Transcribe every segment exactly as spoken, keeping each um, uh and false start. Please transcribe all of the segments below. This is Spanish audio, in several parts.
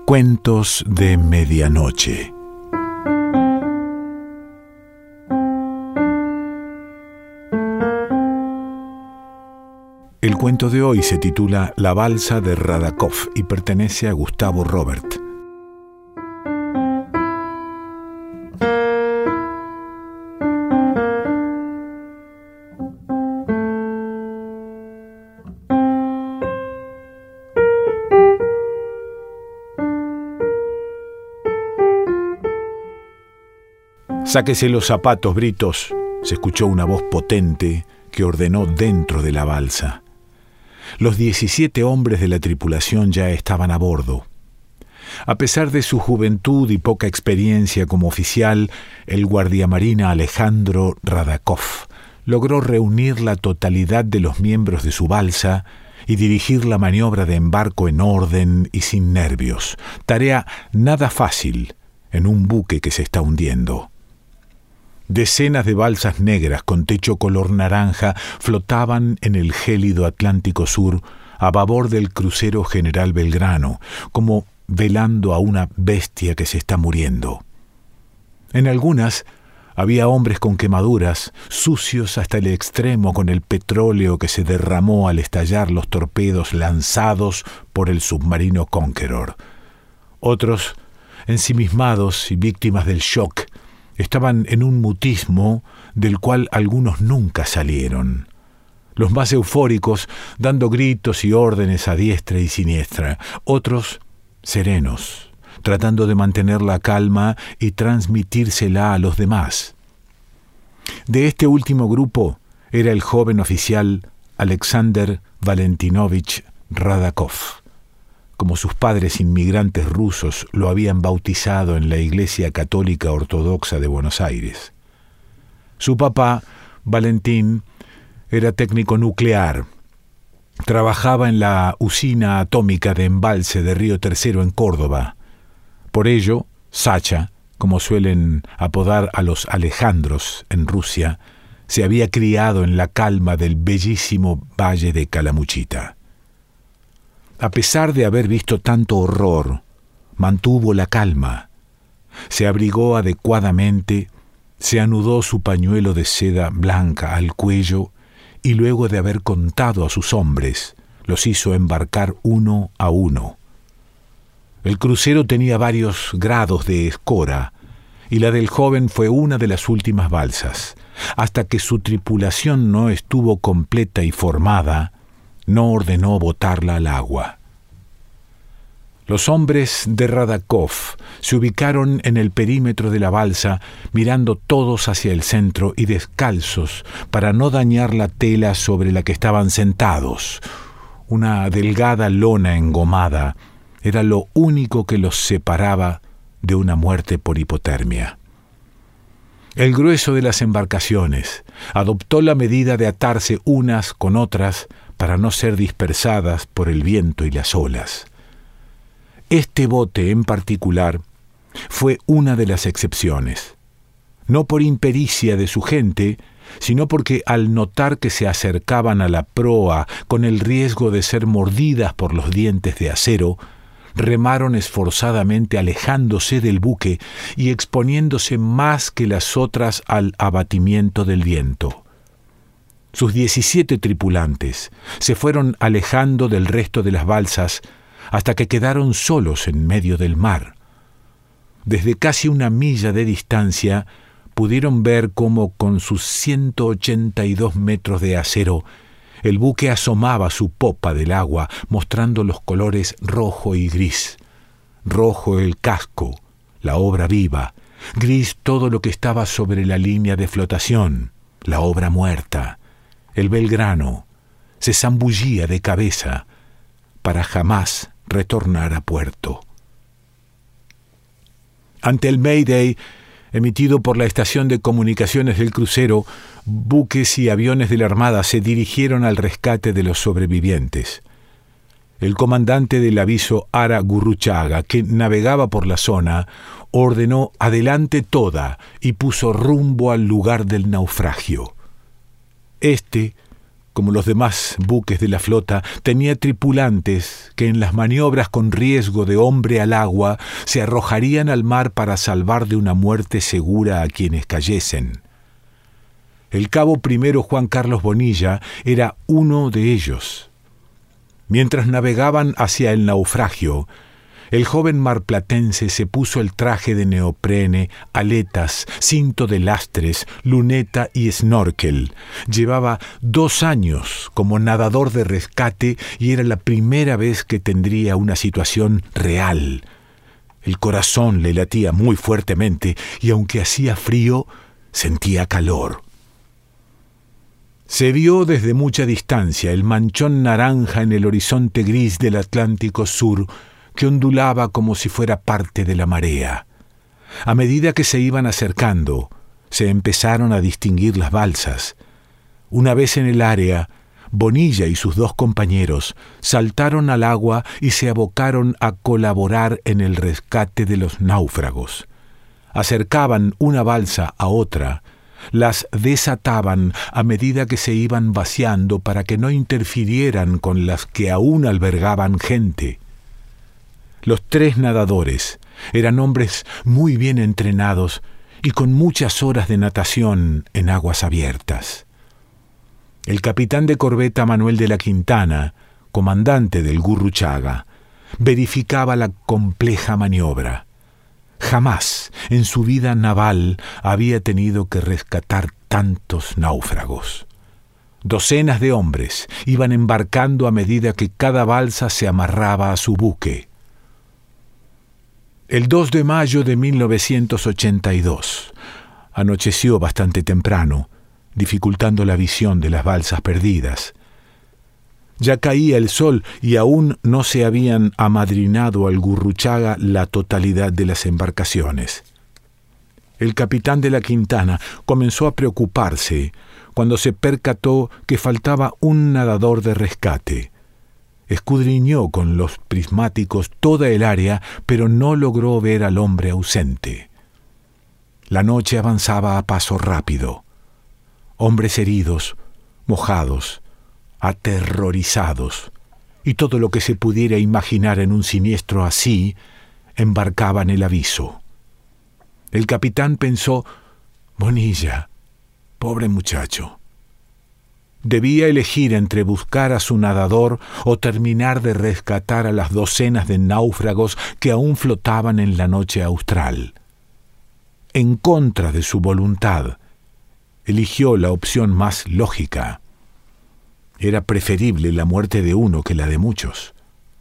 Cuentos de medianoche. El cuento de hoy se titula La balsa de Radakov y pertenece a Gustavo Robert. «Sáquese los zapatos, Britos», se escuchó una voz potente que ordenó dentro de la balsa. Los diecisiete hombres de la tripulación ya estaban a bordo. A pesar de su juventud y poca experiencia como oficial, el guardiamarina Alejandro Radakov logró reunir la totalidad de los miembros de su balsa y dirigir la maniobra de embarco en orden y sin nervios, tarea nada fácil en un buque que se está hundiendo. Decenas de balsas negras con techo color naranja flotaban en el gélido Atlántico Sur a babor del crucero General Belgrano, como velando a una bestia que se está muriendo. En algunas había hombres con quemaduras, sucios hasta el extremo con el petróleo que se derramó al estallar los torpedos lanzados por el submarino Conqueror. Otros, ensimismados y víctimas del shock, estaban en un mutismo del cual algunos nunca salieron. Los más eufóricos dando gritos y órdenes a diestra y siniestra, otros serenos, tratando de mantener la calma y transmitírsela a los demás. De este último grupo era el joven oficial Alexander Valentinovich Radakov, como sus padres inmigrantes rusos lo habían bautizado en la Iglesia Católica Ortodoxa de Buenos Aires. Su papá, Valentín, era técnico nuclear. Trabajaba en la usina atómica de embalse de Río Tercero en Córdoba. Por ello, Sacha, como suelen apodar a los Alejandros en Rusia, se había criado en la calma del bellísimo valle de Calamuchita. A pesar de haber visto tanto horror, mantuvo la calma. Se abrigó adecuadamente, se anudó su pañuelo de seda blanca al cuello y luego de haber contado a sus hombres, los hizo embarcar uno a uno. El crucero tenía varios grados de escora y la del joven fue una de las últimas balsas. Hasta que su tripulación no estuvo completa y formada, no ordenó botarla al agua. Los hombres de Radakov se ubicaron en el perímetro de la balsa, mirando todos hacia el centro y descalzos para no dañar la tela sobre la que estaban sentados. Una delgada lona engomada era lo único que los separaba de una muerte por hipotermia. El grueso de las embarcaciones adoptó la medida de atarse unas con otras para no ser dispersadas por el viento y las olas. Este bote en particular fue una de las excepciones, no por impericia de su gente, sino porque al notar que se acercaban a la proa con el riesgo de ser mordidas por los dientes de acero, remaron esforzadamente alejándose del buque y exponiéndose más que las otras al abatimiento del viento. Sus diecisiete tripulantes se fueron alejando del resto de las balsas hasta que quedaron solos en medio del mar. Desde casi una milla de distancia pudieron ver cómo con sus ciento ochenta y dos metros de acero el buque asomaba su popa del agua, mostrando los colores rojo y gris. Rojo el casco, la obra viva, gris todo lo que estaba sobre la línea de flotación, la obra muerta. El Belgrano se zambullía de cabeza para jamás retornar a puerto. Ante el Mayday emitido por la estación de comunicaciones del crucero, buques y aviones de la Armada se dirigieron al rescate de los sobrevivientes. El comandante del aviso Ara Gurruchaga, que navegaba por la zona, ordenó adelante toda y puso rumbo al lugar del naufragio. Este como los demás buques de la flota, tenía tripulantes que en las maniobras con riesgo de hombre al agua se arrojarían al mar para salvar de una muerte segura a quienes cayesen. El cabo primero Juan Carlos Bonilla era uno de ellos. Mientras navegaban hacia el naufragio, el joven marplatense se puso el traje de neoprene, aletas, cinto de lastres, luneta y snorkel. Llevaba dos años como nadador de rescate y era la primera vez que tendría una situación real. El corazón le latía muy fuertemente y aunque hacía frío, sentía calor. Se vio desde mucha distancia el manchón naranja en el horizonte gris del Atlántico Sur, que ondulaba como si fuera parte de la marea. A medida que se iban acercando, se empezaron a distinguir las balsas. Una vez en el área, Bonilla y sus dos compañeros saltaron al agua y se abocaron a colaborar en el rescate de los náufragos. Acercaban una balsa a otra, las desataban a medida que se iban vaciando para que no interfirieran con las que aún albergaban gente. Los tres nadadores eran hombres muy bien entrenados y con muchas horas de natación en aguas abiertas. El capitán de corbeta Manuel de la Quintana, comandante del Gurruchaga, verificaba la compleja maniobra. Jamás en su vida naval había tenido que rescatar tantos náufragos. Docenas de hombres iban embarcando a medida que cada balsa se amarraba a su buque. El dos de mayo de mil novecientos ochenta y dos anocheció bastante temprano, dificultando la visión de las balsas perdidas. Ya caía el sol y aún no se habían amadrinado al Gurruchaga la totalidad de las embarcaciones. El capitán de la Quintana comenzó a preocuparse cuando se percató que faltaba un nadador de rescate. Escudriñó con los prismáticos toda el área, pero no logró ver al hombre ausente. La noche avanzaba a paso rápido. Hombres heridos, mojados, aterrorizados, y todo lo que se pudiera imaginar en un siniestro así, embarcaban el aviso. El capitán pensó: Bonilla, pobre muchacho. Debía elegir entre buscar a su nadador o terminar de rescatar a las docenas de náufragos que aún flotaban en la noche austral. En contra de su voluntad, eligió la opción más lógica. Era preferible la muerte de uno que la de muchos.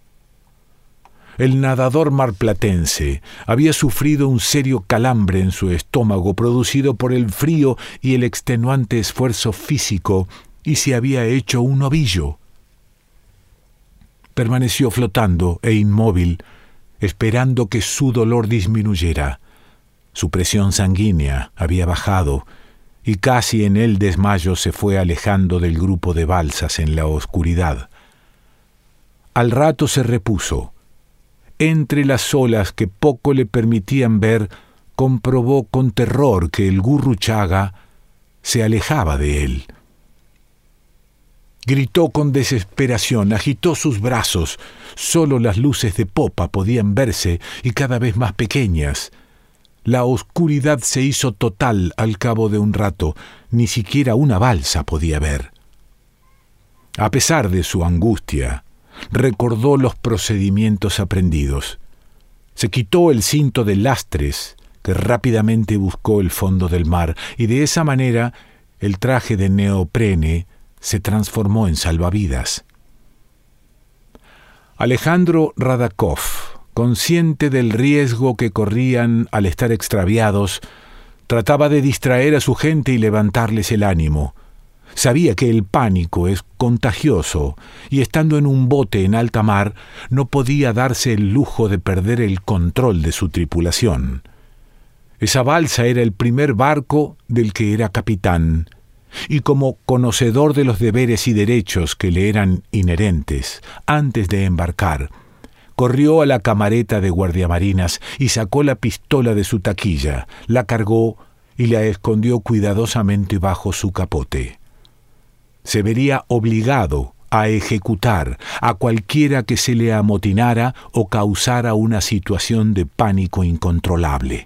El nadador marplatense había sufrido un serio calambre en su estómago producido por el frío y el extenuante esfuerzo físico y se había hecho un ovillo. Permaneció flotando e inmóvil, esperando que su dolor disminuyera. Su presión sanguínea había bajado y casi en el desmayo se fue alejando del grupo de balsas en la oscuridad. Al rato se repuso. Entre las olas que poco le permitían ver, comprobó con terror que el Gurruchaga se alejaba de él. Gritó con desesperación, agitó sus brazos. Solo las luces de popa podían verse y cada vez más pequeñas. La oscuridad se hizo total al cabo de un rato. Ni siquiera una balsa podía ver. A pesar de su angustia, recordó los procedimientos aprendidos. Se quitó el cinto de lastres, que rápidamente buscó el fondo del mar, y de esa manera el traje de neoprene se transformó en salvavidas. Alejandro Radakov, consciente del riesgo que corrían al estar extraviados, trataba de distraer a su gente y levantarles el ánimo. Sabía que el pánico es contagioso y estando en un bote en alta mar no podía darse el lujo de perder el control de su tripulación. Esa balsa era el primer barco del que era capitán, y como conocedor de los deberes y derechos que le eran inherentes, antes de embarcar, corrió a la camareta de guardiamarinas y sacó la pistola de su taquilla, la cargó y la escondió cuidadosamente bajo su capote. se vería obligado a ejecutar a cualquiera que se le amotinara o causara una situación de pánico incontrolable.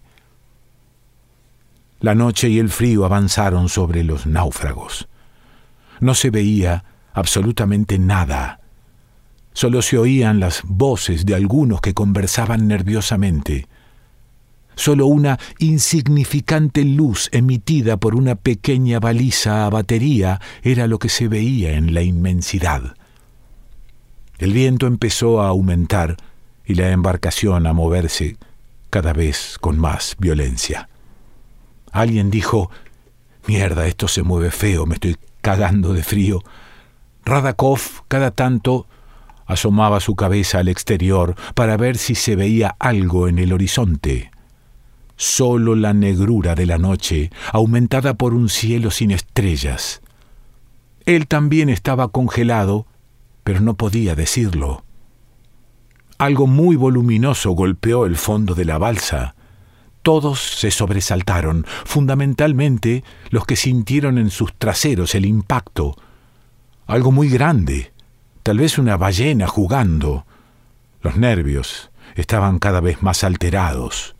La noche y el frío avanzaron sobre los náufragos. No se veía absolutamente nada. Solo se oían las voces de algunos que conversaban nerviosamente. Solo una insignificante luz emitida por una pequeña baliza a batería era lo que se veía en la inmensidad. El viento empezó a aumentar y la embarcación a moverse cada vez con más violencia. Alguien dijo: «Mierda, esto se mueve feo, me estoy cagando de frío». Radakov cada tanto asomaba su cabeza al exterior para ver si se veía algo en el horizonte. Solo la negrura de la noche, aumentada por un cielo sin estrellas. Él también estaba congelado, pero no podía decirlo. Algo muy voluminoso golpeó el fondo de la balsa. Todos se sobresaltaron, fundamentalmente los que sintieron en sus traseros el impacto. Algo muy grande, tal vez una ballena jugando. Los nervios estaban cada vez más alterados.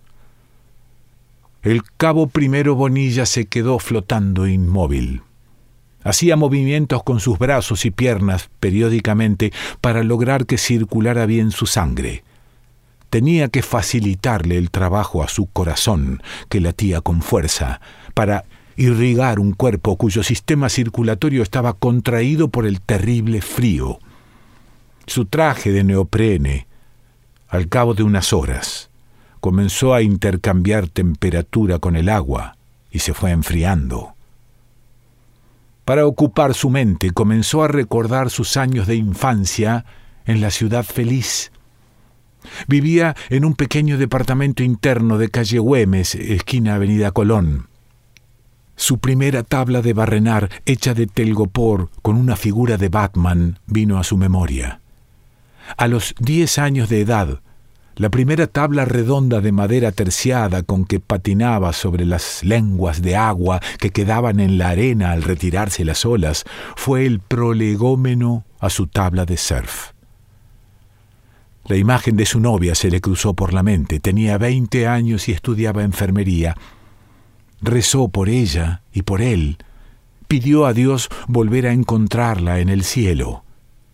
El cabo Primero Bonilla se quedó flotando inmóvil. Hacía movimientos con sus brazos y piernas periódicamente para lograr que circulara bien su sangre. Tenía que facilitarle el trabajo a su corazón, que latía con fuerza, para irrigar un cuerpo cuyo sistema circulatorio estaba contraído por el terrible frío. Su traje de neoprene, al cabo de unas horas, comenzó a intercambiar temperatura con el agua y se fue enfriando. Para ocupar su mente, comenzó a recordar sus años de infancia en la ciudad feliz. Vivía en un pequeño departamento interno de calle Güemes, esquina Avenida Colón. Su primera tabla de barrenar, hecha de telgopor con una figura de Batman, vino a su memoria. A los diez años de edad, la primera tabla redonda de madera terciada con que patinaba sobre las lenguas de agua que quedaban en la arena al retirarse las olas fue el prolegómeno a su tabla de surf. La imagen de su novia se le cruzó por la mente. Tenía veinte años y estudiaba enfermería. Rezó por ella y por él. Pidió a Dios volver a encontrarla en el cielo.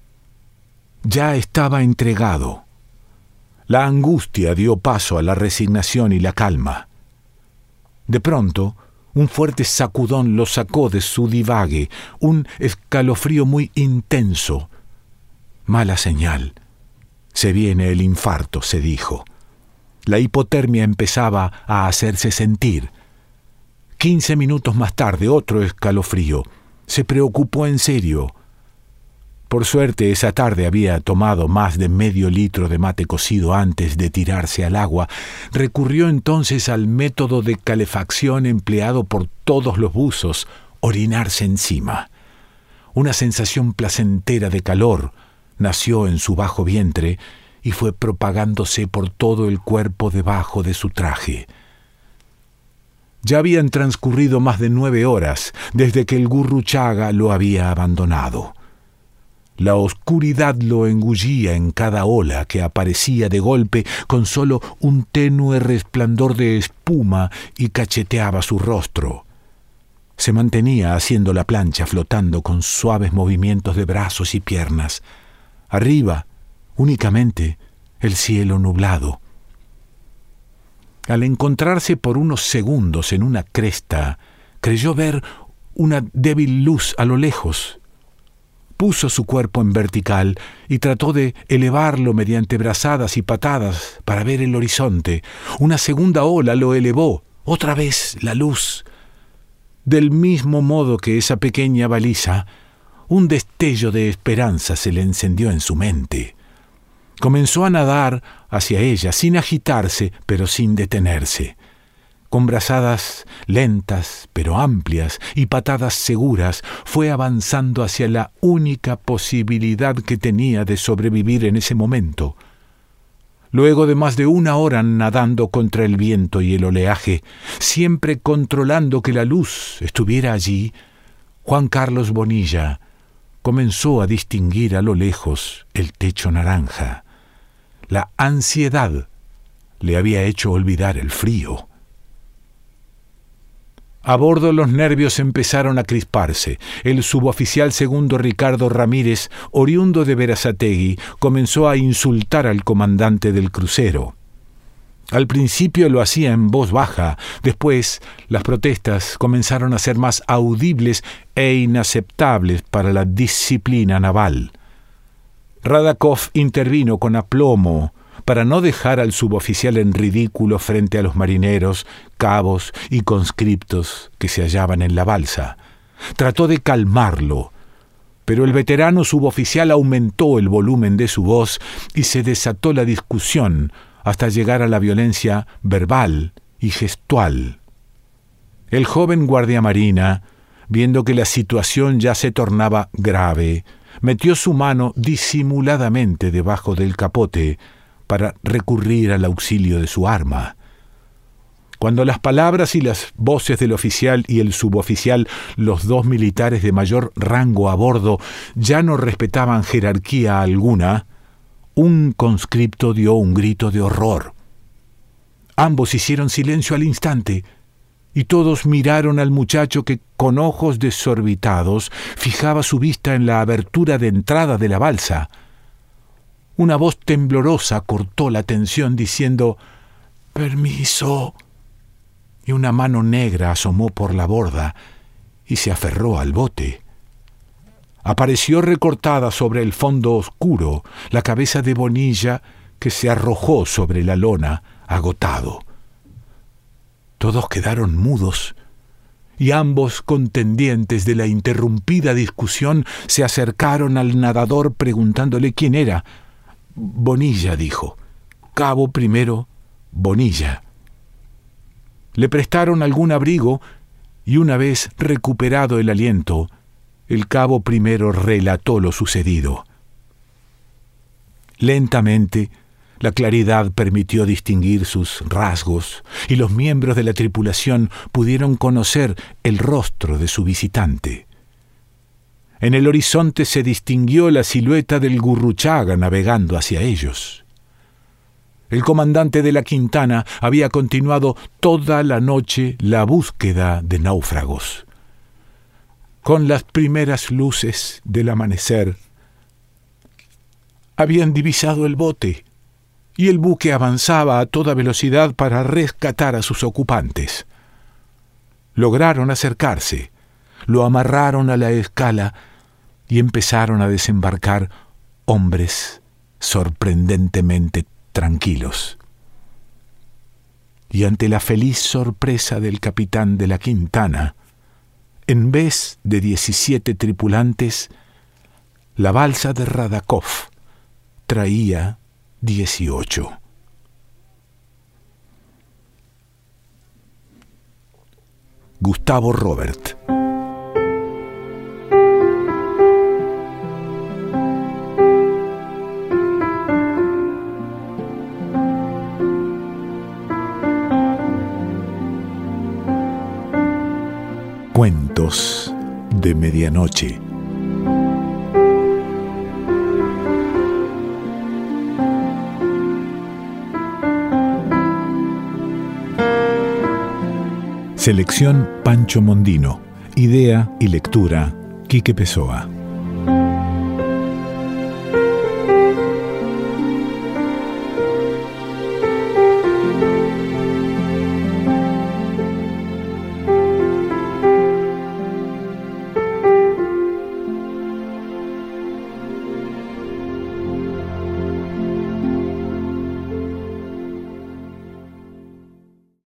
Ya estaba entregado. La angustia dio paso a la resignación y la calma. De pronto, un fuerte sacudón lo sacó de su divague, un escalofrío muy intenso. Mala señal. Se viene el infarto, se dijo. La hipotermia empezaba a hacerse sentir. Quince minutos más tarde, otro escalofrío. Se preocupó en serio. Por suerte, esa tarde había tomado más de medio litro de mate cocido antes de tirarse al agua. Recurrió entonces al método de calefacción empleado por todos los buzos, orinarse encima. Una sensación placentera de calor nació en su bajo vientre y fue propagándose por todo el cuerpo debajo de su traje. Ya habían transcurrido más de nueve horas desde que el Gurruchaga lo había abandonado. La oscuridad lo engullía en cada ola que aparecía de golpe con solo un tenue resplandor de espuma y cacheteaba su rostro. Se mantenía haciendo la plancha flotando con suaves movimientos de brazos y piernas. Arriba, únicamente, el cielo nublado. Al encontrarse por unos segundos en una cresta, creyó ver una débil luz a lo lejos. Puso su cuerpo en vertical y trató de elevarlo mediante brazadas y patadas para ver el horizonte. Una segunda ola lo elevó, otra vez la luz. Del mismo modo que esa pequeña baliza, un destello de esperanza se le encendió en su mente. Comenzó a nadar hacia ella, sin agitarse, pero sin detenerse. Con brazadas lentas pero amplias y patadas seguras, fue avanzando hacia la única posibilidad que tenía de sobrevivir en ese momento. Luego de más de una hora nadando contra el viento y el oleaje, siempre controlando que la luz estuviera allí, Juan Carlos Bonilla comenzó a distinguir a lo lejos el techo naranja. La ansiedad le había hecho olvidar el frío. A bordo los nervios empezaron a crisparse. El suboficial segundo Ricardo Ramírez, oriundo de Berazategui, comenzó a insultar al comandante del crucero. Al principio lo hacía en voz baja, después las protestas comenzaron a ser más audibles e inaceptables para la disciplina naval. Radakov intervino con aplomo para no dejar al suboficial en ridículo frente a los marineros, cabos y conscriptos que se hallaban en la balsa. Trató de calmarlo, pero el veterano suboficial aumentó el volumen de su voz y se desató la discusión hasta llegar a la violencia verbal y gestual. El joven guardiamarina, viendo que la situación ya se tornaba grave, metió su mano disimuladamente debajo del capote para recurrir al auxilio de su arma. Cuando las palabras y las voces del oficial y el suboficial, los dos militares de mayor rango a bordo, ya no respetaban jerarquía alguna, un conscripto dio un grito de horror. Ambos hicieron silencio al instante, y todos miraron al muchacho que, con ojos desorbitados, fijaba su vista en la abertura de entrada de la balsa. Una voz temblorosa cortó la tensión diciendo «Permiso», y una mano negra asomó por la borda y se aferró al bote. Apareció recortada sobre el fondo oscuro la cabeza de Bonilla, que se arrojó sobre la lona, agotado. Todos quedaron mudos, y ambos contendientes de la interrumpida discusión se acercaron al nadador preguntándole quién era. Bonilla, dijo. Cabo primero, Bonilla. Le prestaron algún abrigo y una vez recuperado el aliento, el cabo primero relató lo sucedido. Lentamente, la claridad permitió distinguir sus rasgos y los miembros de la tripulación pudieron conocer el rostro de su visitante. En el horizonte se distinguió la silueta del Gurruchaga navegando hacia ellos. El comandante de la Quintana había continuado toda la noche la búsqueda de náufragos. Con las primeras luces del amanecer, habían divisado el bote y el buque avanzaba a toda velocidad para rescatar a sus ocupantes. Lograron acercarse, lo amarraron a la escala y empezaron a desembarcar hombres sorprendentemente tranquilos. Y ante la feliz sorpresa del capitán de la Quintana, en vez de diecisiete tripulantes, la balsa de Radakov traía dieciocho. Gustavo Robert. Cuentos de medianoche. Selección Pancho Mondino. Idea y lectura Quique Pessoa.